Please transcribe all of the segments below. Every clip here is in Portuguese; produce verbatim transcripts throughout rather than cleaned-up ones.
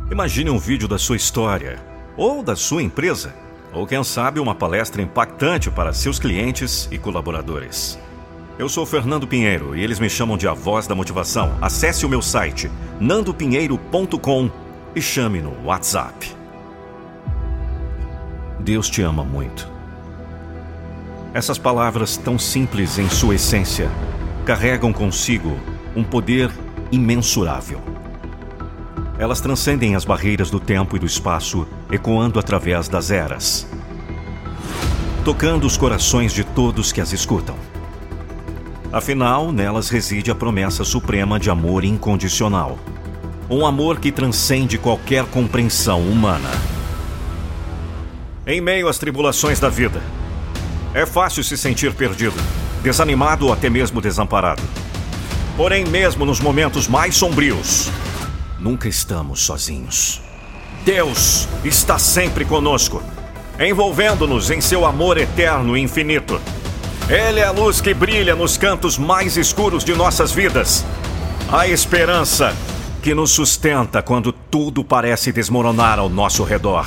Imagine um vídeo da sua história, ou da sua empresa, ou quem sabe uma palestra impactante para seus clientes e colaboradores. Eu sou Fernando Pinheiro e eles me chamam de A Voz da Motivação. Acesse o meu site, nando pinheiro ponto com, e chame no WhatsApp. Deus te ama muito. Essas palavras tão simples em sua essência carregam consigo um poder imensurável. Elas transcendem as barreiras do tempo e do espaço, ecoando através das eras, tocando os corações de todos que as escutam. Afinal, nelas reside a promessa suprema de amor incondicional. Um amor que transcende qualquer compreensão humana. Em meio às tribulações da vida, é fácil se sentir perdido, desanimado ou até mesmo desamparado. Porém, mesmo nos momentos mais sombrios, nunca estamos sozinhos. Deus está sempre conosco, envolvendo-nos em seu amor eterno e infinito. Ele é a luz que brilha nos cantos mais escuros de nossas vidas. A esperança que nos sustenta quando tudo parece desmoronar ao nosso redor.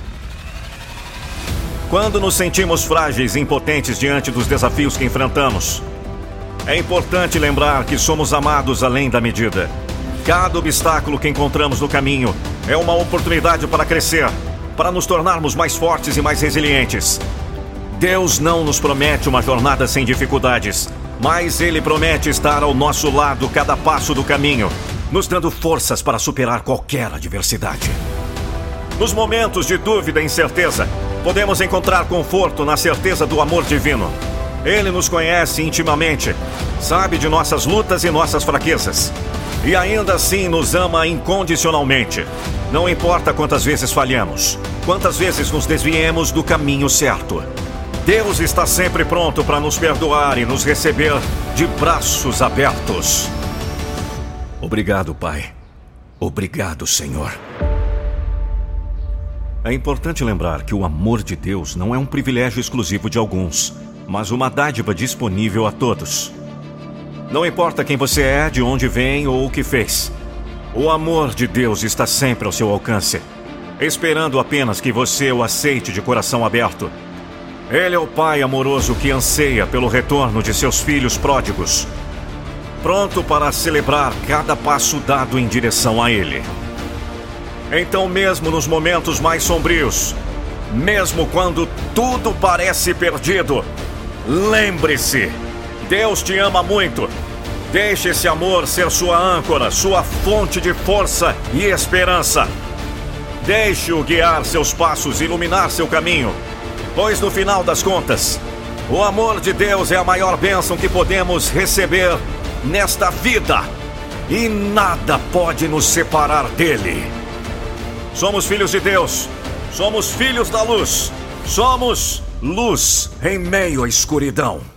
Quando nos sentimos frágeis e impotentes diante dos desafios que enfrentamos, é importante lembrar que somos amados além da medida. Cada obstáculo que encontramos no caminho é uma oportunidade para crescer, para nos tornarmos mais fortes e mais resilientes. Deus não nos promete uma jornada sem dificuldades, mas Ele promete estar ao nosso lado cada passo do caminho, nos dando forças para superar qualquer adversidade. Nos momentos de dúvida e incerteza, podemos encontrar conforto na certeza do amor divino. Ele nos conhece intimamente, sabe de nossas lutas e nossas fraquezas. E ainda assim nos ama incondicionalmente. Não importa quantas vezes falhamos, quantas vezes nos desviemos do caminho certo. Deus está sempre pronto para nos perdoar e nos receber de braços abertos. Obrigado, Pai. Obrigado, Senhor. É importante lembrar que o amor de Deus não é um privilégio exclusivo de alguns, mas uma dádiva disponível a todos. Não importa quem você é, de onde vem ou o que fez. O amor de Deus está sempre ao seu alcance, esperando apenas que você o aceite de coração aberto. Ele é o Pai amoroso que anseia pelo retorno de seus filhos pródigos, pronto para celebrar cada passo dado em direção a Ele. Então, mesmo nos momentos mais sombrios, mesmo quando tudo parece perdido, lembre-se, Deus te ama muito. Deixe esse amor ser sua âncora, sua fonte de força e esperança. Deixe-o guiar seus passos e iluminar seu caminho, pois no final das contas, o amor de Deus é a maior bênção que podemos receber nesta vida, e nada pode nos separar dele. Somos filhos de Deus, somos filhos da luz, somos luz em meio à escuridão.